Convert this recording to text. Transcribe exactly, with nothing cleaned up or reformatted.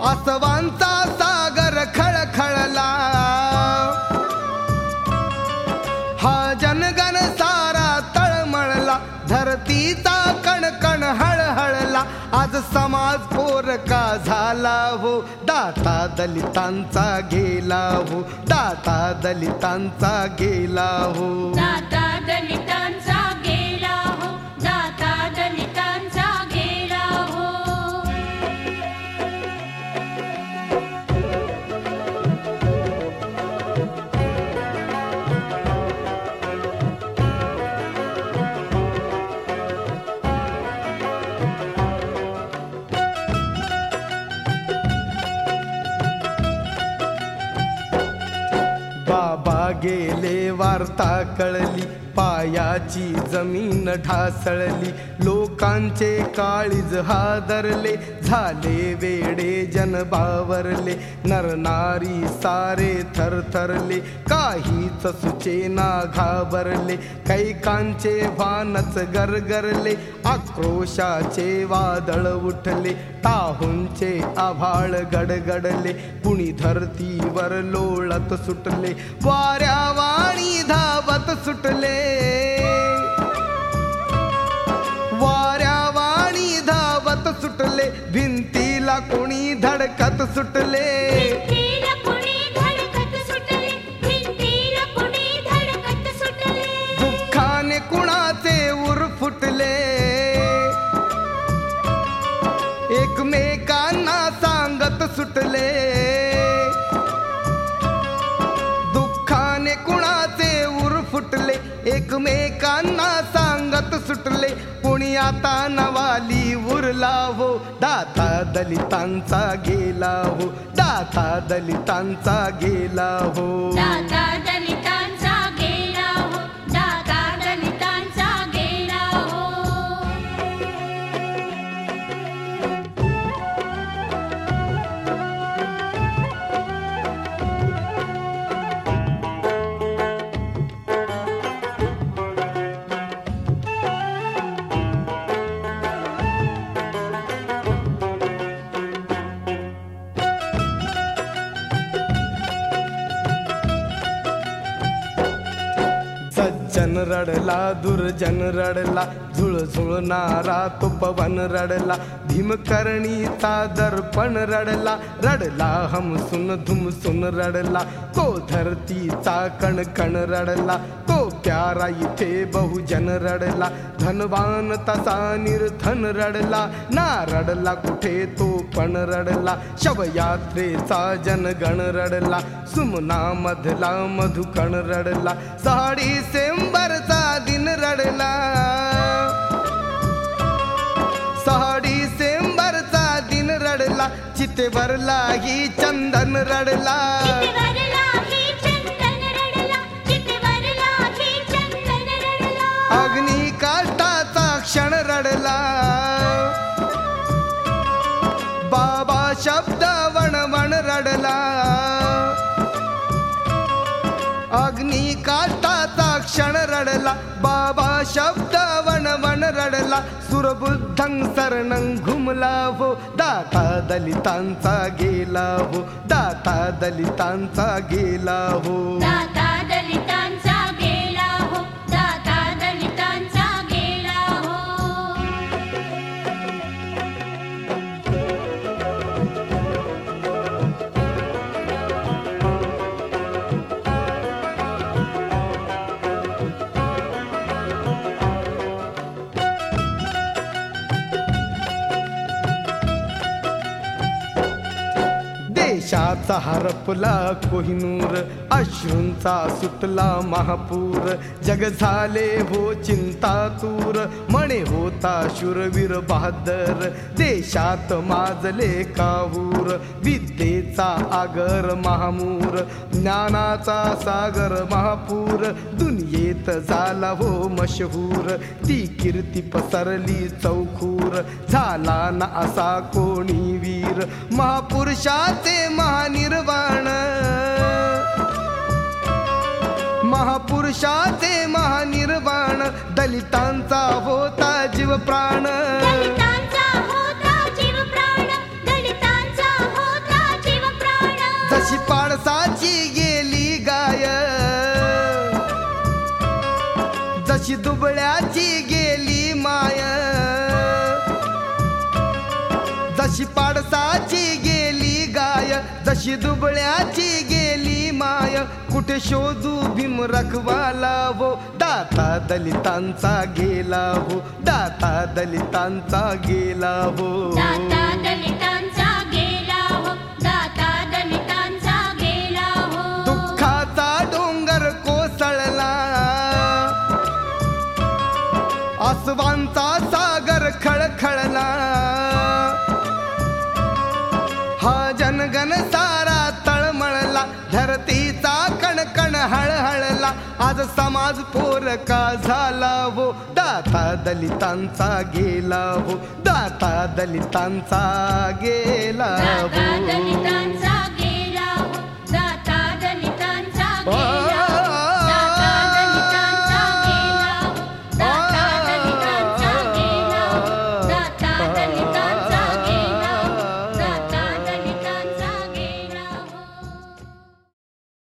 आसवांचा सागर खळखळला, हा जनगण सारा तळमळला, धरतीचा कणकण हळहळला. आज समाज पोरका झाला हो, दाता दलितांचा गेला हो, दाता दलितांचा गेला हो, दाता दलितांचा गेला हो, दाता दलितांचा गेला हो. बाबा गेले वार्ता कळली, पायाची जमीन ढासळली, लोकांचे काळीज हादरले, झाले वेडे जन बावरले, नरनारी सारे थरथरले, काहीच सुचेना घाबरले, कैकांचे भानच गरगरले, आक्रोशाचे वादळ उठले, टाहूंचे आभाळ गडगडले, कुणी धरतीवर लोळत सुटले, वाऱ्यावाणी धावत सुटले, वाऱ्यावाणी धावत सुटले, भिंतीला कोणी धडकत सुटले, भिंतीला कोणी धडकत सुटले, भिंतीला कोणी धडकत सुटले, दुःखाने कुणाचे उर फुटले, एकमेकांना सांगत सुटले, दुःखाने कुणाचे उर फुटले, एकमेकांना सांगत सुटले, कोणी आता नवाली उरला हो, दाता दलितांचा गेला हो, दाता दलितांचा गेला हो, दाता दलितांचा गेला हो, दाता दलितांचा गेला हो. सज्जन रडला दुर्जन रडला, झुळझुळणारा तो पवन रडला, भीमकर्णीचा दर्पण रडला, रडला हमसून धुमसून रडला, तो धरतीचा कणकण रडला, तो प्यारा इथे बहुजन रडला, धनवान तसा निर्धन रडला, ना रडला कुठे तो पण रडला, शवयात्रेचा जनगण रडला, सुमना मधला मधुकण रडला, सहा डिसेंबरचा दिन रडला, सहा डिसेंबरचा दिन रडला, चितेवरला ही चंदन रडला, चितेवरला ही चंदन रडला, चितेवरला ही चंदन रडला, अग्निकाष्ठाचा क्षण रडला, बाबा शब्द वणवण रडला, अग्निकाष्ठाचा क्षण रडला, बाबा शब्द वणवण रडला, सुरबुद्धं शरणं घुमला हो, दाता दलितांचा गेला हो, दाता दलितांचा गेला हो, दाता दलितांचा गेला हो, दाता दलितांचा गेला हो. देशाचा हरपला कोहिनूर, अश्रूंचा सुटला महापूर, जग झाले हो चिंतातूर, म्हणे होता शूरवीर बहादर, देशात माजले काहूर, विद्येचा आगर महामूर, ज्ञानाचा सागर महापूर, दुनियेत झाला हो मशहूर, ती कीर्ती पसरली चौखूर, झाला ना असा कोणी वीर, महापुरुषाचे महानिर्वाण, महापुरुषाचे महानिर्वाण, दलितांचा होता जीव प्राण, दलितांचा होता जीव प्राण, दलितांचा होता जशी पाडसाची गेली गाय, जशी दुबळ्याची गेली माय, कुठे शोधू भीम रखवाला हो, दाता दलितांचा गेला हो, दाता दलितांचा गेला हो. दाता दलितांचा गेला हो, दाता दलितांचा गेला हो. दुःखाचा डोंगर कोसळला, आसवांचा सागर खळखळला, हा जनगण सारा तळमळला, धरतीचा कणकण हळहळला, आज समाज पोरका झाला हो, दाता दलितांचा गेला हो, दाता दलितांचा गेला दाता हो. दलितांचा